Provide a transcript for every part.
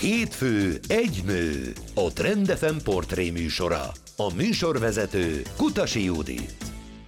Hétfő egy nő, a Trend FM portré műsora. A műsorvezető Kutasi Judit.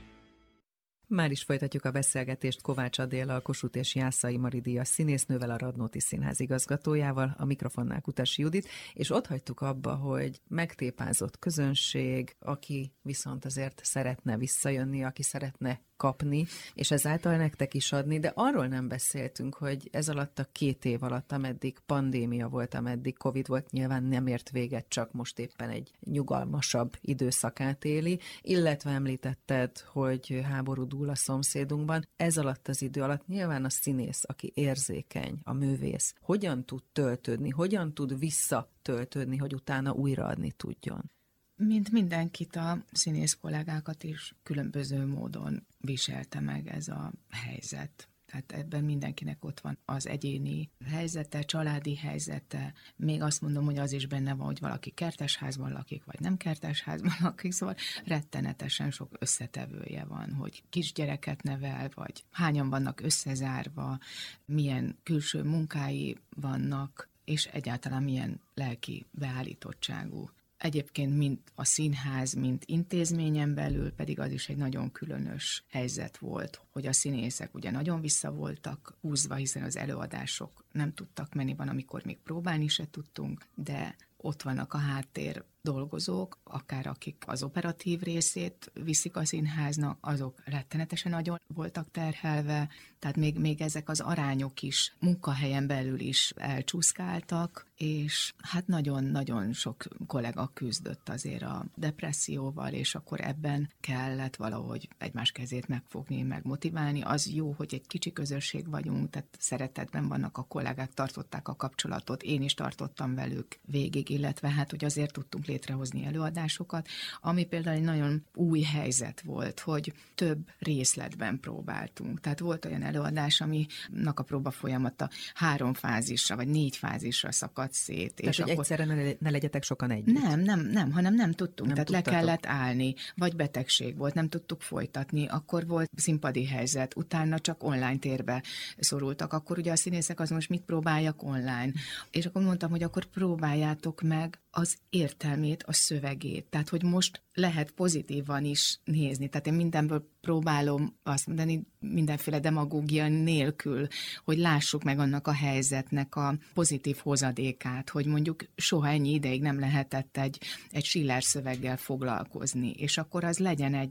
Már is folytatjuk a beszélgetést Kovács Adéllal, Kossuth és Jászai Mari díjas színésznővel, a Radnóti Színház igazgatójával, a mikrofonnál Kutasi Judit, és ott hagytuk abba, hogy megtépázott közönség, aki viszont azért szeretne visszajönni, aki szeretne kapni, és ezáltal nektek is adni, de arról nem beszéltünk, hogy ez alatt a 2 év alatt, ameddig pandémia volt, ameddig Covid volt, nyilván nem ért véget, csak most éppen egy nyugalmasabb időszakát éli, illetve említetted, hogy háború dúl a szomszédunkban. Ez alatt az idő alatt nyilván a színész, aki érzékeny, a művész, hogyan tud töltődni, hogyan tud visszatöltődni, hogy utána újraadni tudjon? Mint mindenkit, a színész kollégákat is különböző módon viselte meg ez a helyzet. Tehát ebben mindenkinek ott van az egyéni helyzete, családi helyzete. Még azt mondom, hogy az is benne van, hogy valaki kertesházban lakik, vagy nem kertesházban lakik, szóval rettenetesen sok összetevője van, hogy kisgyereket nevel, vagy hányan vannak összezárva, milyen külső munkái vannak, és egyáltalán milyen lelki beállítottságú. Egyébként mind a színház, mint intézményen belül pedig az is egy nagyon különös helyzet volt, hogy a színészek ugye nagyon vissza voltak húzva, hiszen az előadások nem tudtak menni, van, amikor még próbálni se tudtunk, de ott vannak a háttér dolgozók, akár akik az operatív részét viszik a színháznak, azok rettenetesen nagyon voltak terhelve, tehát még ezek az arányok is munkahelyen belül is elcsúszkáltak, és hát nagyon-nagyon sok kollega küzdött azért a depresszióval, és akkor ebben kellett valahogy egymás kezét megfogni, megmotiválni. Az jó, hogy egy kicsi közösség vagyunk, tehát szeretetben vannak a kollégák, tartották a kapcsolatot, én is tartottam velük végig, illetve hát, hogy azért tudtunk létrehozni előadásokat, ami például egy nagyon új helyzet volt, hogy több részletben próbáltunk. Tehát volt olyan előadás, aminek a próba folyamata 3 fázisra, vagy 4 fázisra szakadt szét. Tehát, és hogy akkor egyszerre ne legyetek sokan együtt. Nem, hanem nem tudtunk. Tehát tudtatok. Le kellett állni, vagy betegség volt, nem tudtuk folytatni, akkor volt színpadi helyzet, utána csak online térbe szorultak, akkor ugye a színészek az most mit próbáljak online. És akkor mondtam, hogy akkor próbáljátok meg az értelmét, a szövegét. Tehát, hogy most lehet pozitívan is nézni. Tehát én mindenből próbálom azt mondani, mindenféle demagógia nélkül, hogy lássuk meg annak a helyzetnek a pozitív hozadékát, hogy mondjuk soha ennyi ideig nem lehetett egy Schiller szöveggel foglalkozni, és akkor az legyen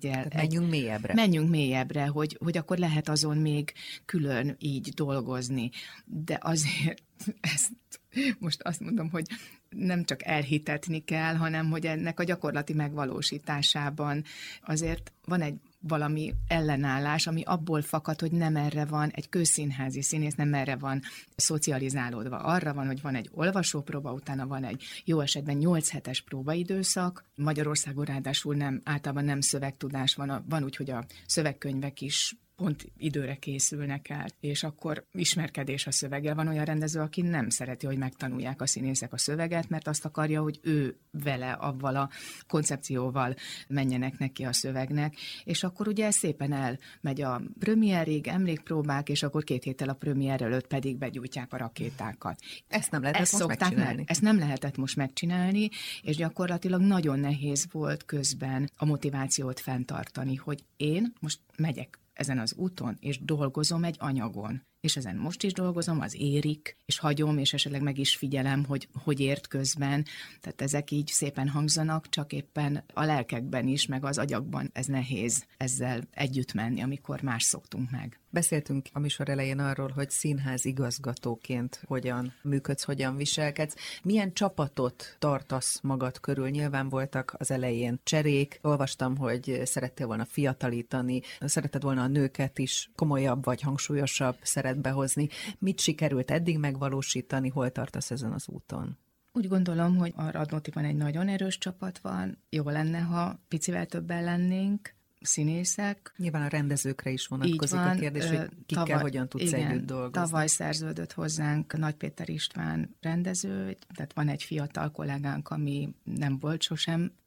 menjünk mélyebbre, hogy akkor lehet azon még külön így dolgozni. De azért ezt most azt mondom, hogy nem csak elhitetni kell, hanem hogy ennek a gyakorlati megvalósításában azért van egy valami ellenállás, ami abból fakad, hogy nem erre van egy közszínházi színész, nem erre van szocializálódva. Arra van, hogy van egy olvasópróba, utána van egy jó esetben 8 hetes próbaidőszak. Magyarországon ráadásul általában nem szövegtudás van úgy, hogy a szövegkönyvek is pont időre készülnek el, és akkor ismerkedés a szöveggel. Van olyan rendező, aki nem szereti, hogy megtanulják a színészek a szöveget, mert azt akarja, hogy ő vele, avval a koncepcióval menjenek neki a szövegnek, és akkor ugye szépen elmegy a premierig, emlékpróbák, és akkor 2 héttel a premier előtt pedig begyújtják a rakétákat. Ezt nem lehetett most megcsinálni. Ezt nem lehetett most megcsinálni, és gyakorlatilag nagyon nehéz volt közben a motivációt fenntartani, hogy én most megyek ezen az úton, és dolgozom egy anyagon. És ezen most is dolgozom, az érik, és hagyom, és esetleg meg is figyelem, hogy ért közben. Tehát ezek így szépen hangzanak, csak éppen a lelkekben is, meg az agyakban ez nehéz ezzel együtt menni, amikor más szoktunk meg. Beszéltünk a műsor elején arról, hogy színház igazgatóként hogyan működsz, hogyan viselkedsz. Milyen csapatot tartasz magad körül? Nyilván voltak az elején cserék. Olvastam, hogy szerettél volna fiatalítani, szeretted volna a nőket is komolyabb vagy hangsúlyosabb szeretbe hozni. Mit sikerült eddig megvalósítani? Hol tartasz ezen az úton? Úgy gondolom, hogy a Radnótiban egy nagyon erős csapat van. Jó lenne, ha picivel többen lennénk. Színészek. Nyilván a rendezőkre is vonatkozik a kérdés, hogy kikkel hogyan tudsz együtt dolgozni. Tavaly szerződött hozzánk Nagy Péter István rendező, tehát van egy fiatal kollégánk, ami nem volt sosem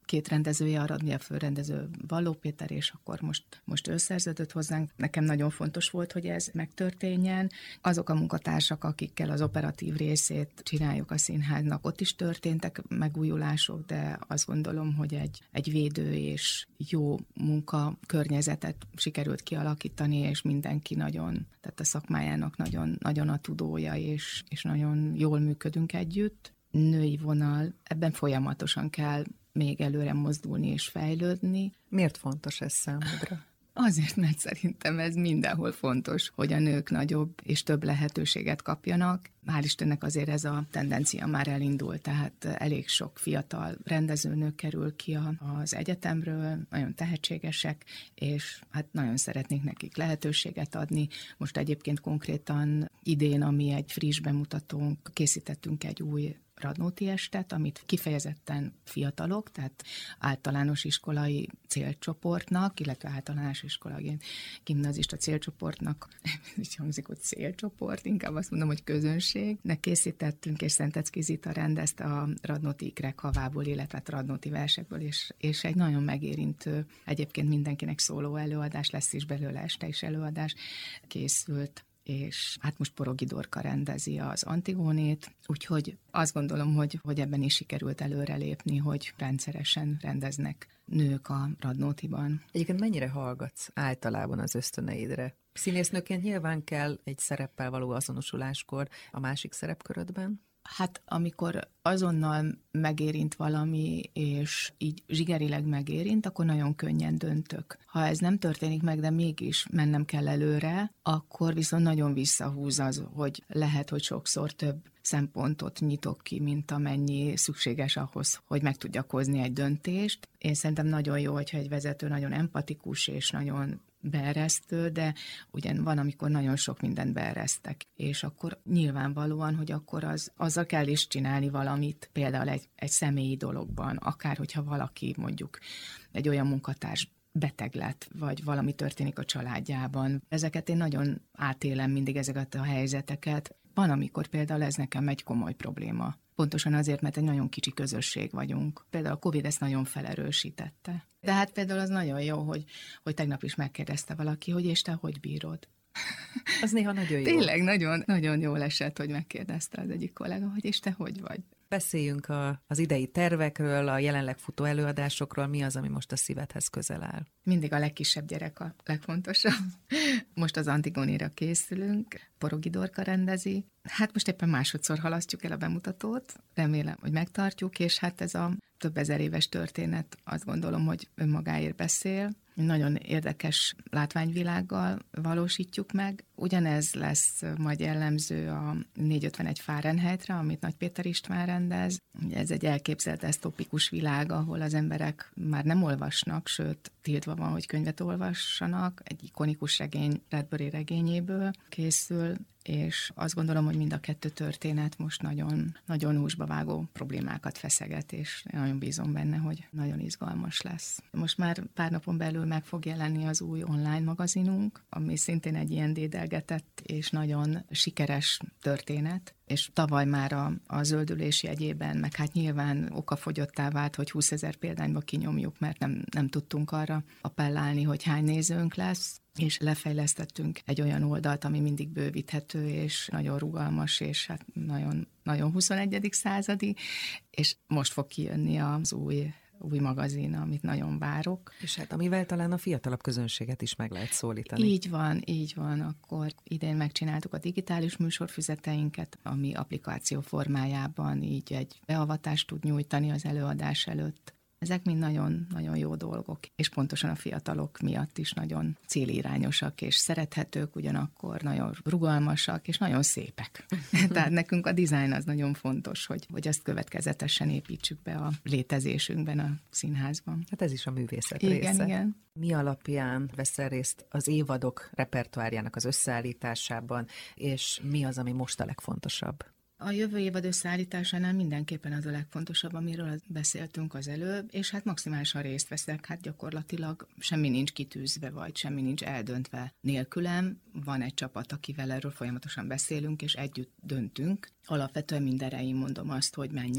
2 rendezője, a Radni, a főrendező Valló Péter, és akkor most ő szerződött hozzánk. Nekem nagyon fontos volt, hogy ez megtörténjen. Azok a munkatársak, akikkel az operatív részét csináljuk a színháznak, ott is történtek megújulások, de azt gondolom, hogy egy védő és jó munkakörnyezetet sikerült kialakítani, és mindenki nagyon, tehát a szakmájának nagyon, nagyon a tudója, és nagyon jól működünk együtt. Női vonal, ebben folyamatosan kell még előre mozdulni és fejlődni. Miért fontos ez számodra? Azért, mert szerintem ez mindenhol fontos, hogy a nők nagyobb és több lehetőséget kapjanak. Hál' Istennek azért ez a tendencia már elindult, tehát elég sok fiatal rendezőnő kerül ki az egyetemről, nagyon tehetségesek, és hát nagyon szeretnék nekik lehetőséget adni. Most egyébként konkrétan idén, ami egy friss bemutatónk, készítettünk egy új Radnóti estet, amit kifejezetten fiatalok, tehát általános iskolai célcsoportnak, illetve általános iskolai gimnazista célcsoportnak, így hangzik, hogy célcsoport, inkább azt mondom, hogy közönségnek készítettünk, és Szentecki Zita rendezte a Radnóti ikrek havából, illetve Radnóti versekből, és egy nagyon megérintő, egyébként mindenkinek szóló előadás, lesz is belőle este is előadás, készült, és hát most Porogi Dorka rendezi az Antigónét, úgyhogy azt gondolom, hogy ebben is sikerült előrelépni, hogy rendszeresen rendeznek nők a Radnótiban. Egyébként mennyire hallgatsz általában az ösztöneidre? Színésznőként nyilván kell egy szereppel való azonosuláskor a másik szerepkörödben? Hát amikor azonnal megérint valami, és így zsigerileg megérint, akkor nagyon könnyen döntök. Ha ez nem történik meg, de mégis mennem kell előre, akkor viszont nagyon visszahúz az, hogy lehet, hogy sokszor több szempontot nyitok ki, mint amennyi szükséges ahhoz, hogy meg tudjak hozni egy döntést. Én szerintem nagyon jó, hogyha egy vezető nagyon empatikus és nagyon beeresztő, de ugyan van, amikor nagyon sok mindent beeresztek, és akkor nyilvánvalóan, hogy akkor azzal kell is csinálni valamit, például egy személyi dologban, akár hogyha valaki mondjuk egy olyan munkatárs beteg lett, vagy valami történik a családjában. Ezeket én nagyon átélem mindig, ezeket a helyzeteket. Van, amikor például ez nekem egy komoly probléma. Pontosan azért, mert egy nagyon kicsi közösség vagyunk. Például a Covid ezt nagyon felerősítette. De hát például az nagyon jó, hogy tegnap is megkérdezte valaki, hogy és te hogy bírod? Az néha nagyon jó. Tényleg nagyon, nagyon jól esett, hogy megkérdezte az egyik kollega, hogy és te hogy vagy? Beszéljünk az idei tervekről, a jelenleg futó előadásokról, mi az, ami most a szívedhez közel áll? Mindig a legkisebb gyerek a legfontosabb. Most az Antigónéra készülünk, Porogi Dorka rendezi. Hát most éppen másodszor halasztjuk el a bemutatót, remélem, hogy megtartjuk, és hát ez a több ezer éves történet, azt gondolom, hogy önmagáért beszél. Nagyon érdekes látványvilággal valósítjuk meg. Ugyanez lesz majd jellemző a 451 Fahrenheitre, amit Nagy Péter István rendez. Ez egy elképzelt esztopikus világ, ahol az emberek már nem olvasnak, sőt, tiltva van, hogy könyvet olvassanak. Egy ikonikus regény, Bradbury regényéből készül, és azt gondolom, hogy mind a kettő történet most nagyon, nagyon húsba vágó problémákat feszeget, és nagyon bízom benne, hogy nagyon izgalmas lesz. Most már pár napon belül meg fog jelenni az új online magazinunk, ami szintén egy ilyen dédelgetett és nagyon sikeres történet, és tavaly már a zöldülés jegyében, meg hát nyilván okafogyottá vált, hogy 20 000 példányba kinyomjuk, mert nem tudtunk arra appellálni, hogy hány nézőnk lesz, és lefejlesztettünk egy olyan oldalt, ami mindig bővíthető, és nagyon rugalmas, és hát nagyon, nagyon 21. századi, és most fog kijönni az új magazin, amit nagyon várok. És hát amivel talán a fiatalabb közönséget is meg lehet szólítani. Így van, akkor idén megcsináltuk a digitális műsorfüzeteinket, ami applikáció formájában így egy beavatást tud nyújtani az előadás előtt. Ezek mind nagyon-nagyon jó dolgok, és pontosan a fiatalok miatt is nagyon célirányosak és szerethetők, ugyanakkor nagyon rugalmasak és nagyon szépek. Tehát nekünk a dizájn az nagyon fontos, hogy azt következetesen építsük be a létezésünkben a színházban. Hát ez is a művészet része. Igen. Mi alapján veszel részt az évadok repertoárjának az összeállításában, és mi az, ami most a legfontosabb? A jövő évad összeállításánál mindenképpen az a legfontosabb, amiről beszéltünk az előbb, és hát maximálisan részt veszek, hát gyakorlatilag semmi nincs kitűzve, vagy semmi nincs eldöntve nélkülem. Van egy csapat, akivel erről folyamatosan beszélünk, és együtt döntünk. Alapvetően mindenre én mondom azt, hogy menjen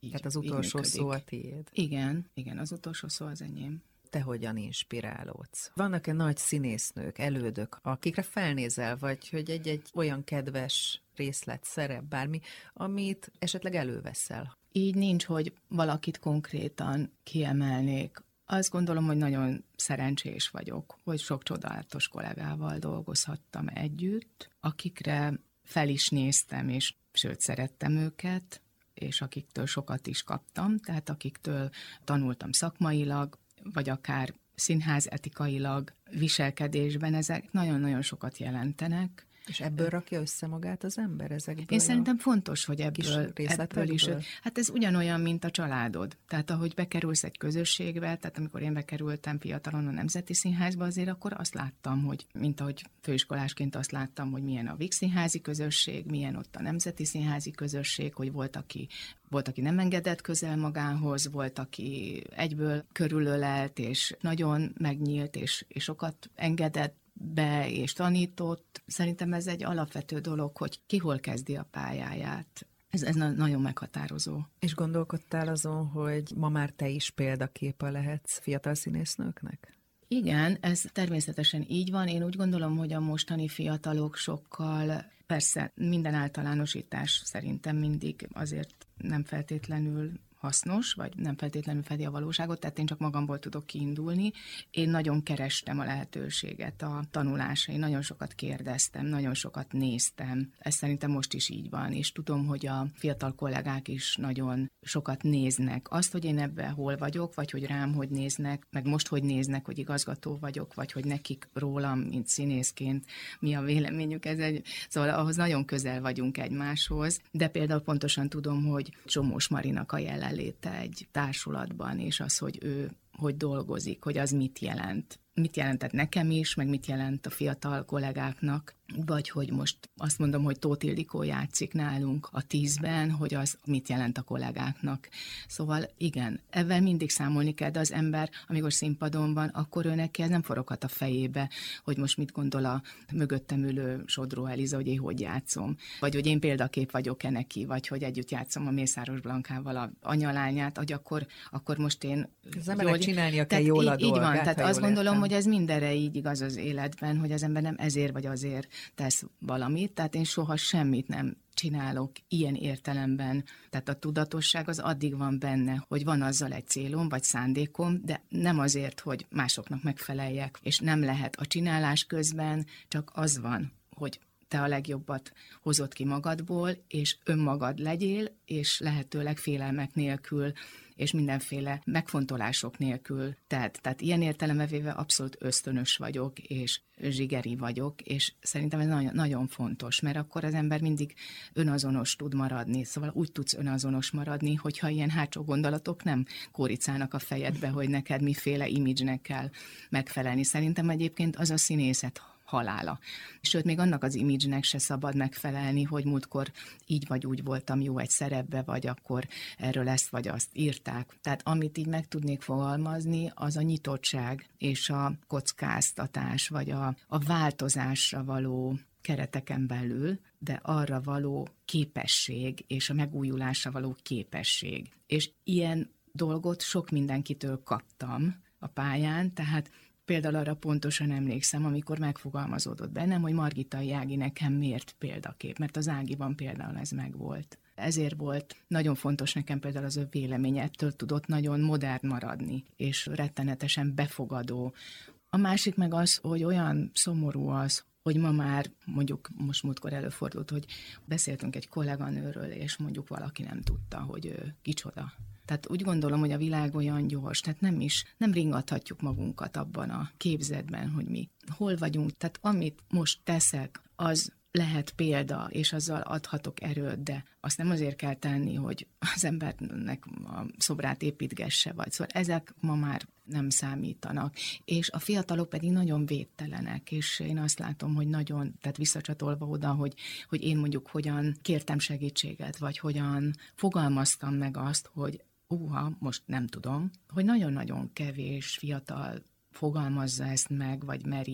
Tehát az utolsó szó a tiéd. Igen, az utolsó szó az enyém. Te hogyan inspirálódsz? Vannak-e nagy színésznők, elődök, akikre felnézel, vagy hogy egy olyan kedves részlet, szerep, bármi, amit esetleg előveszel? Így nincs, hogy valakit konkrétan kiemelnék. Azt gondolom, hogy nagyon szerencsés vagyok, hogy sok csodálatos kollégával dolgozhattam együtt, akikre fel is néztem, és sőt, szerettem őket, és akiktől sokat is kaptam, tehát akiktől tanultam szakmailag, vagy akár színház etikailag, viselkedésben, ezek nagyon-nagyon sokat jelentenek. És ebből rakja össze magát az ember ezekből? Én szerintem fontos, hogy ebből is. Hát ez ugyanolyan, mint a családod. Tehát ahogy bekerülsz egy közösségbe, tehát amikor én bekerültem fiatalon a Nemzeti Színházba, azért akkor azt láttam, hogy mint ahogy főiskolásként azt láttam, hogy milyen a Vígszínházi közösség, milyen ott a Nemzeti Színházi közösség, hogy volt, aki nem engedett közel magához, volt, aki egyből körülölelt, és nagyon megnyílt, és sokat engedett be és tanított. Szerintem ez egy alapvető dolog, hogy ki hol kezdi a pályáját. Ez nagyon meghatározó. És gondolkodtál azon, hogy ma már te is példaképe lehetsz fiatal színésznőknek? Igen, ez természetesen így van. Én úgy gondolom, hogy a mostani fiatalok sokkal, persze minden általánosítás szerintem mindig azért nem feltétlenül hasznos, vagy nem feltétlenül fedi a valóságot, tehát én csak magamból tudok kiindulni. Én nagyon kerestem a lehetőséget a tanulásra, én nagyon sokat kérdeztem, nagyon sokat néztem. Ez szerintem most is így van, és tudom, hogy a fiatal kollégák is nagyon sokat néznek. Azt, hogy én ebben hol vagyok, vagy hogy rám hogy néznek, meg most hogy néznek, hogy igazgató vagyok, vagy hogy nekik rólam, mint színészként mi a véleményük, szóval ahhoz nagyon közel vagyunk egymáshoz, de például pontosan tudom, hogy Csomós Marinak a jelenléte egy társulatban, és az, hogy ő hogy dolgozik, hogy az mit jelent. Mit jelentett nekem is, meg mit jelent a fiatal kollégáknak, vagy hogy most azt mondom, hogy Tóth Ildikó játszik nálunk a 10-ben, hogy az mit jelent a kollégáknak. Szóval igen, ebben mindig számolni kell, de az ember, amikor színpadon van, akkor ő neki ez nem foroghat a fejébe, hogy most mit gondol a mögöttem ülő Sodró Eliza, hogy én hogy játszom, vagy hogy én példakép vagyok-e neki, vagy hogy együtt játszom a Mészáros Blankával a anyalányát, hogy akkor most én... Az embernek csinálnia kell jól a dolgát. Így van, tehát azt gondolom, hogy ez mindenre így igaz az életben, hogy az ember nem ezért vagy azért tesz valamit, tehát én soha semmit nem csinálok ilyen értelemben. Tehát a tudatosság az addig van benne, hogy van azzal egy célom, vagy szándékom, de nem azért, hogy másoknak megfeleljek, és nem lehet a csinálás közben, csak az van, hogy te a legjobbat hozod ki magadból, és önmagad legyél, és lehetőleg félelmek nélkül, és mindenféle megfontolások nélkül. Tehát ilyen értelembe véve abszolút ösztönös vagyok, és zsigeri vagyok, és szerintem ez nagyon, nagyon fontos, mert akkor az ember mindig önazonos tud maradni, szóval úgy tudsz önazonos maradni, hogyha ilyen hátsó gondolatok nem kóricálnak a fejedbe, hogy neked miféle imidzsnek kell megfelelni. Szerintem egyébként az a színészet halála. Sőt, még annak az imidzsnek se szabad megfelelni, hogy múltkor így vagy úgy voltam jó egy szerepbe, vagy akkor erről ezt vagy azt írták. Tehát amit így meg tudnék fogalmazni, az a nyitottság és a kockáztatás, vagy a változásra való kereteken belül, de arra való képesség, és a megújulásra való képesség. És ilyen dolgot sok mindenkitől kaptam a pályán, tehát például arra pontosan emlékszem, amikor megfogalmazódott bennem, hogy Margitai Ági nekem miért példakép, mert az Ágiban például ez megvolt. Ezért volt nagyon fontos nekem például az ő véleménye, ettől tudott nagyon modern maradni, és rettenetesen befogadó. A másik meg az, hogy olyan szomorú az, hogy ma már mondjuk most múltkor előfordult, hogy beszéltünk egy kolléganőről, és mondjuk valaki nem tudta, hogy ő kicsoda. Tehát úgy gondolom, hogy a világ olyan gyors, tehát nem ringathatjuk magunkat abban a képzetben, hogy mi hol vagyunk. Tehát amit most teszek, az lehet példa, és azzal adhatok erőt, de azt nem azért kell tenni, hogy az embernek a szobrát építgesse, vagy szóval ezek ma már nem számítanak. És a fiatalok pedig nagyon védtelenek, és én azt látom, hogy nagyon, tehát visszacsatolva oda, hogy én mondjuk hogyan kértem segítséget, vagy hogyan fogalmaztam meg azt, hogy most nem tudom, hogy nagyon-nagyon kevés fiatal fogalmazza ezt meg, vagy meri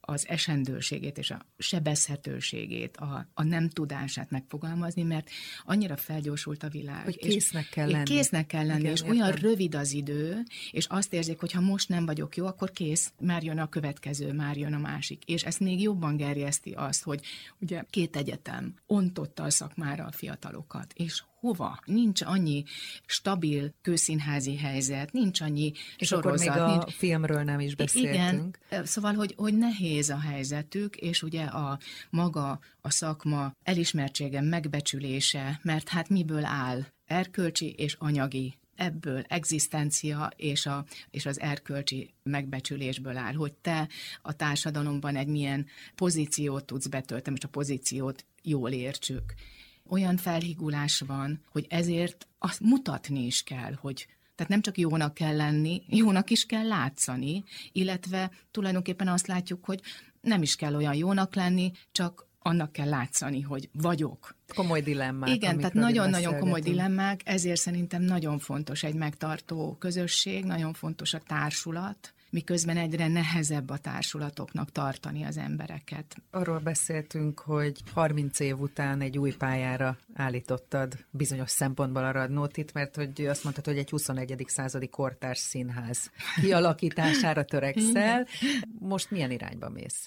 az esendőségét és a sebezhetőségét, a nem tudását megfogalmazni, mert annyira felgyorsult a világ. Hogy késznek kell lenni. Késznek kell lenni, igen, és értem. olyan rövid az idő, és azt érzik, hogy ha most nem vagyok jó, akkor kész, már jön a következő, már jön a másik. És ezt még jobban gerjeszti azt, hogy ugye 2 egyetem ontotta a szakmára a fiatalokat, és hova? Nincs annyi stabil kőszínházi helyzet, nincs annyi és sorozat. akkor még a filmről nem is beszéltünk. Igen, szóval, hogy nehéz a helyzetük, és ugye a maga, a szakma elismertsége, megbecsülése, mert hát miből áll? Erkölcsi és anyagi. Ebből egzisztencia és az erkölcsi megbecsülésből áll, hogy te a társadalomban egy milyen pozíciót tudsz betölteni, most a pozíciót jól értsük. Olyan felhigulás van, hogy ezért azt mutatni is kell, hogy tehát nem csak jónak kell lenni, jónak is kell látszani, illetve tulajdonképpen azt látjuk, hogy nem is kell olyan jónak lenni, csak annak kell látszani, hogy vagyok. Komoly dilemmák. Igen, tehát nagyon-nagyon komoly dilemmák, ezért szerintem nagyon fontos egy megtartó közösség, nagyon fontos a társulat, miközben egyre nehezebb a társulatoknak tartani az embereket. Arról beszéltünk, hogy 30 év után egy új pályára állítottad bizonyos szempontból a Radnótit, mert hogy azt mondtad, hogy egy 21. századi kortárs színház kialakítására törekszel. Most milyen irányba mész?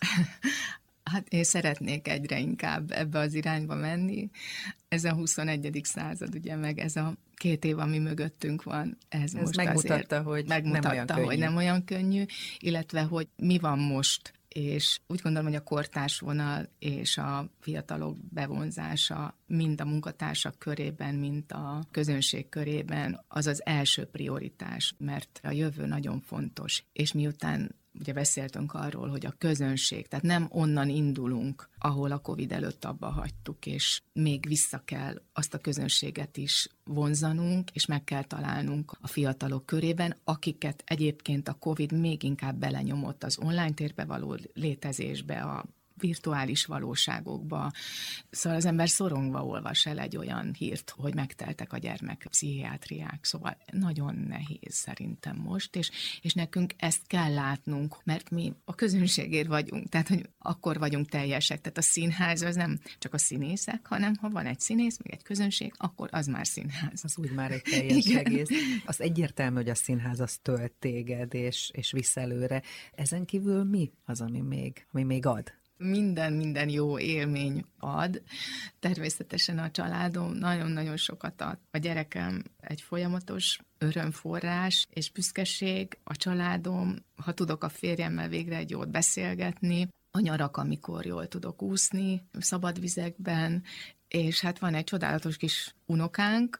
Hát én szeretnék egyre inkább ebbe az irányba menni. Ez a 21. század, ugye, meg ez a 2 év, ami mögöttünk van, ez most megmutatta, azért hogy nem olyan könnyű, illetve hogy mi van most, és úgy gondolom, hogy a kortárs vonal és a fiatalok bevonzása mind a munkatársak körében, mind a közönség körében az az első prioritás, mert a jövő nagyon fontos, és miután ugye beszéltünk arról, hogy a közönség, tehát nem onnan indulunk, ahol a Covid előtt abba hagytuk, és még vissza kell azt a közönséget is vonzanunk, és meg kell találnunk a fiatalok körében, akiket egyébként a Covid még inkább belenyomott az online térbe való létezésbe, a virtuális valóságokba. Szóval az ember szorongva olvas el egy olyan hírt, hogy megteltek a gyermekpszichiátriák. Szóval nagyon nehéz szerintem most, és nekünk ezt kell látnunk, mert mi a közönségért vagyunk, tehát hogy akkor vagyunk teljesek. Tehát a színház az nem csak a színészek, hanem ha van egy színész, meg egy közönség, akkor az már színház. Az úgy már egy teljes egész. Az egyértelmű, hogy a színház az tölt téged, és visz előre. Ezen kívül mi az, ami még ad? Minden jó élmény ad. Természetesen a családom nagyon-nagyon sokat ad. A gyerekem egy folyamatos örömforrás és büszkeség. A családom, ha tudok a férjemmel végre egy jót beszélgetni, a nyarak, amikor jól tudok úszni, szabad vizekben, és hát van egy csodálatos kis unokánk,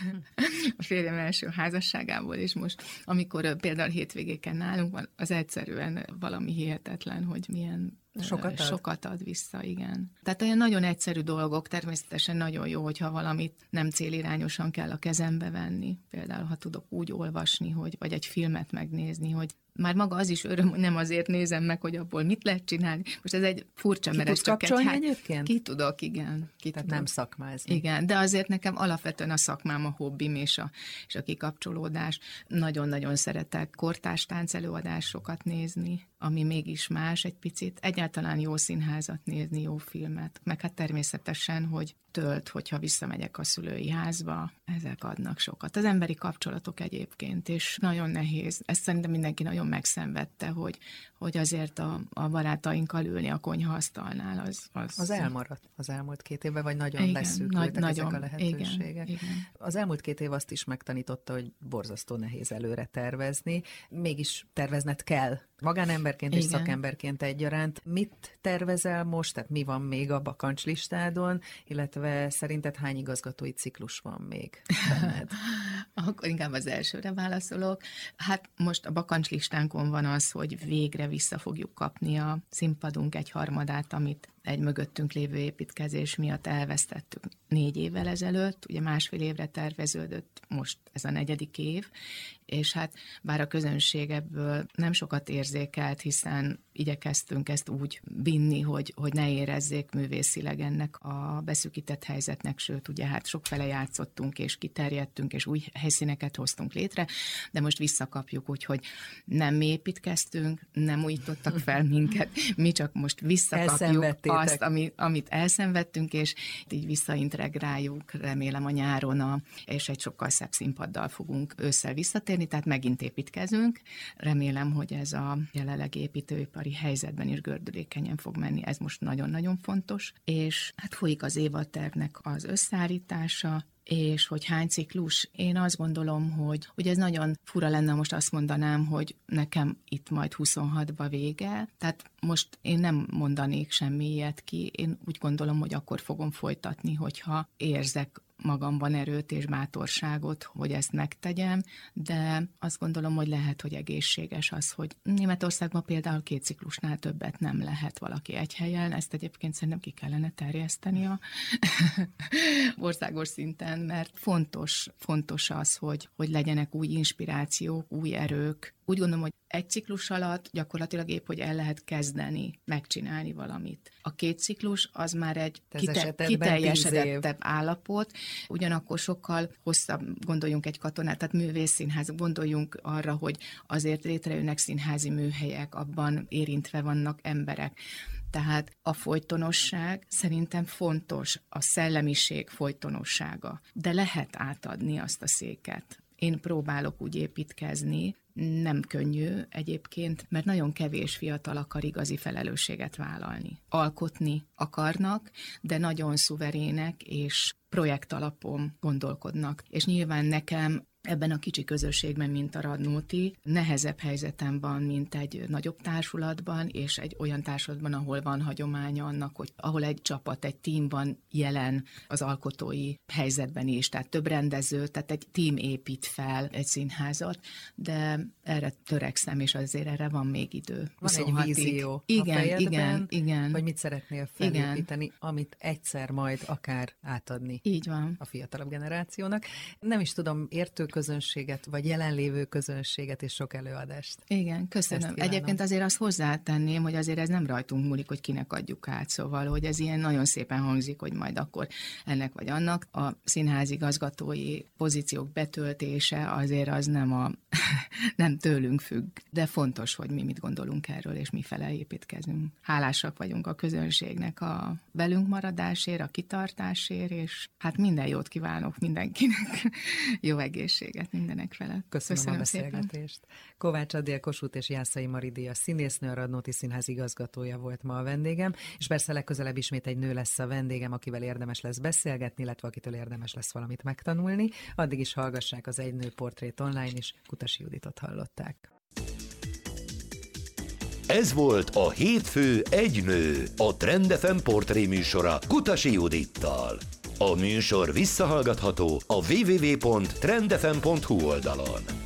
a férjem első házasságából, és most, amikor például hétvégéken nálunk van, az egyszerűen valami hihetetlen, hogy milyen sokat ad vissza, igen. Tehát olyan nagyon egyszerű dolgok, természetesen nagyon jó, hogyha valamit nem célirányosan kell a kezembe venni. Például, ha tudok úgy olvasni, vagy egy filmet megnézni, hogy már maga az is öröm, hogy nem azért nézem meg, hogy abból mit lehet csinálni. Most ez egy furcsa, mert ez csak egyébként? Ki tudok, igen. Tehát nem szakmázni. Igen, de azért nekem alapvetően a szakmám, a hobbim és a kikapcsolódás. Nagyon-nagyon szeretek kortárs táncelőadásokat nézni, ami mégis más egy picit. Egyáltalán jó színházat nézni, jó filmet. Meg hát természetesen, hogy tölt, hogyha visszamegyek a szülői házba, ezek adnak sokat. Az emberi kapcsolatok egyébként, és nagyon nehéz. Ezt szerintem mindenki nagyon megszenvedte, hogy azért a barátainkkal ülni a konyhaasztalnál, az elmaradt az elmúlt 2 évben, vagy nagyon leszűkültek ezek a lehetőségek. Igen. Az elmúlt 2 év azt is megtanította, hogy borzasztó nehéz előre tervezni, mégis tervezned kell. Magánemberként és szakemberként egyaránt. Mit tervezel most? Tehát mi van még a bakancslistádon, illetve szerinted hány igazgatói ciklus van még benned? Akkor inkább az elsőre válaszolok. Hát most a bakancslistánkon van az, hogy végre vissza fogjuk kapni a színpadunk 1/3, amit egy mögöttünk lévő építkezés miatt elvesztettük 4 évvel ezelőtt, ugye 1,5 évre terveződött, most ez a 4. év, és hát bár a közönség ebből nem sokat érzékelt, hiszen igyekeztünk ezt úgy vinni, hogy ne érezzék művészileg ennek a beszűkített helyzetnek, sőt, ugye hát sokfele játszottunk, és kiterjedtünk, és új helyszíneket hoztunk létre, de most visszakapjuk, úgyhogy nem mi építkeztünk, nem újítottak fel minket, mi csak most visszakapjuk azt, amit elszenvedtünk, és így visszaintegráljuk, remélem a nyáron, és egy sokkal szebb színpaddal fogunk ősszel visszatérni, tehát megint építkezünk. Remélem, hogy ez a jelenlegi építőipari helyzetben is gördülékenyen fog menni, ez most nagyon-nagyon fontos, és hát folyik az évadtervnek az összeállítása, és hogy hány ciklus, én azt gondolom, hogy ez nagyon fura lenne, most azt mondanám, hogy nekem itt majd 26-ba vége, tehát most én nem mondanék semmi ilyet ki, én úgy gondolom, hogy akkor fogom folytatni, hogyha érzek magamban erőt és bátorságot, hogy ezt megtegyem, de azt gondolom, hogy lehet, hogy egészséges az, hogy Németországban például 2 ciklusnál többet nem lehet valaki egy helyen, ezt egyébként szerintem ki kellene terjeszteni a országos szinten, mert fontos az, hogy legyenek új inspirációk, új erők. Úgy gondolom, hogy egy ciklus alatt gyakorlatilag épp, hogy el lehet kezdeni, megcsinálni valamit. A 2 ciklus az már egy kiteljesedettebb állapot, ugyanakkor sokkal hosszabb, gondoljunk egy katonát, tehát művészszínház, gondoljunk arra, hogy azért létrejönnek színházi műhelyek, abban érintve vannak emberek. Tehát a folytonosság szerintem fontos, a szellemiség folytonossága, de lehet átadni azt a széket. Én próbálok úgy építkezni, nem könnyű egyébként, mert nagyon kevés fiatal akar igazi felelősséget vállalni. Alkotni akarnak, de nagyon szuverének és projekt alapon gondolkodnak. És nyilván nekem ebben a kicsi közösségben, mint a Radnóti, nehezebb helyzetem van, mint egy nagyobb társulatban, és egy olyan társulatban, ahol van hagyománya annak, hogy ahol egy csapat, egy tím van jelen az alkotói helyzetben is, tehát több rendező, tehát egy tím épít fel egy színházat, de erre törekszem, és azért erre van még idő. Van egy vízió igen, hogy mit szeretnél felépíteni, amit egyszer majd akár átadni így van a fiatalabb generációnak. Nem is tudom, értő közönséget, vagy jelenlévő közönséget és sok előadást. Igen, köszönöm. Egyébként azért azt hozzátenném, hogy azért ez nem rajtunk múlik, hogy kinek adjuk át, szóval, hogy ez ilyen nagyon szépen hangzik, hogy majd akkor ennek vagy annak. A színházigazgatói pozíciók betöltése azért az nem tőlünk függ, de fontos, hogy mi mit gondolunk erről, és mi fele építkezünk. Hálásak vagyunk a közönségnek a velünk maradásért, a kitartásért, és hát minden jót kívánok mindenkinek. Jó egészséget mindenek felett. Köszönöm a beszélgetést. Szépen. Kovács Adél Kossuth és Jászai Mari díjas színésznő, a Radnóti Színház igazgatója volt ma a vendégem, és persze legközelebb ismét egy nő lesz a vendégem, akivel érdemes lesz beszélgetni, illetve akitől érdemes lesz valamit megtanulni. Addig is hallgassák az Egy nő portrét online, és Kutasi Juditot hallották. Ez volt a Hétfő Egy nő, a Trend FM portré műsora Kutasi Judittal. A műsor visszahallgatható a www.trendfm.hu oldalon.